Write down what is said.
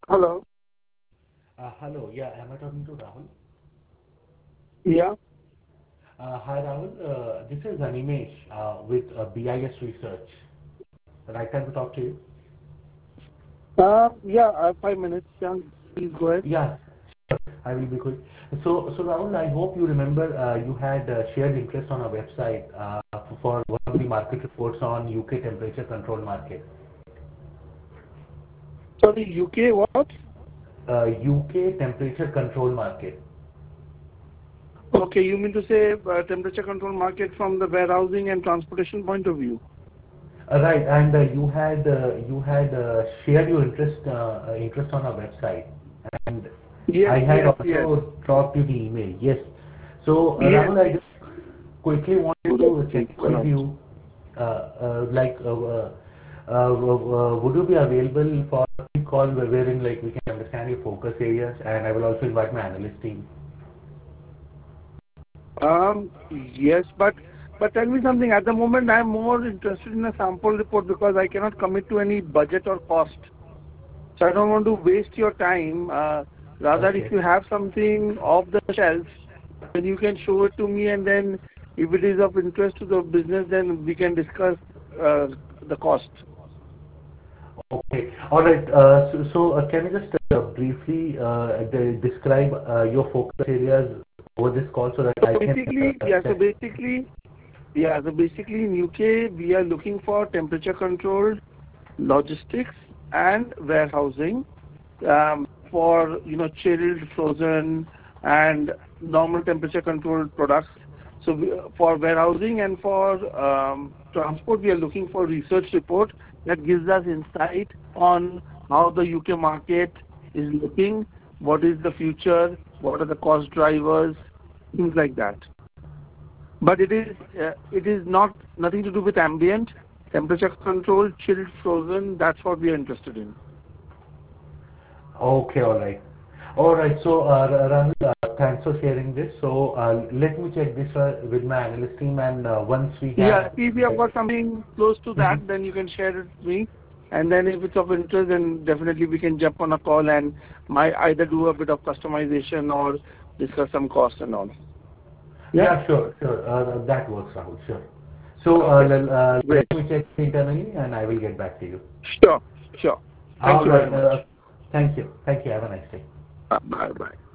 Hello. Hello. Yeah, am I talking to Rahul? Yeah. Hi, Rahul. This is Animesh with BIS Research. Right time to talk to you? Yeah. 5 minutes. Yeah. Please go ahead. Yeah, I will be quick. So Rahul, I hope you remember you had shared interest on our website for one of the market reports on UK temperature control market. Sorry, UK what? UK temperature control market. Okay, you mean to say temperature control market from the warehousing and transportation point of view? Right, and you had shared your interest on our website, and Yes, I had yes, yes. also dropped you the email. Yes. So Yes. Rahul, I just quickly wanted to check with Correct. you, would you be available for a call wherein like we can understand your focus areas, and I will also invite my analyst team. Yes, but tell me something. At the moment, I'm more interested in a sample report because I cannot commit to any budget or cost. So I don't want to waste your time. Rather, if Okay. you have something off the shelf, then you can show it to me, and then if it is of interest to the business, then we can discuss uh, the cost. Okay. All right. So can you just briefly describe your focus areas over this call so that So I can basically, yeah. So check? basically, yeah. So basically, in UK, we are looking for temperature controlled logistics and warehousing for chilled, frozen, and normal temperature controlled products. So for warehousing and for transport, we are looking for research report that gives us insight on how the UK market is looking, what is the future, what are the cost drivers, things like that. But it is not nothing to do with ambient temperature control, chilled, frozen. That's what we are interested in. Okay. All right. All right. So Rahul, thanks for sharing this. So let me check this with my analyst team, and once we Yeah, have. if you have got something close to that, then you can share it with me. And then if it's of interest, then definitely we can jump on a call and might either do a bit of customization or discuss some cost and all. Yeah? Yeah, sure, sure. That works, Rahul. Sure. So Okay. let Great. me check internally, and I will get back to you. Sure. Sure. Thank All you very right. much. Thank you. Thank you. Have a nice day. Bye bye.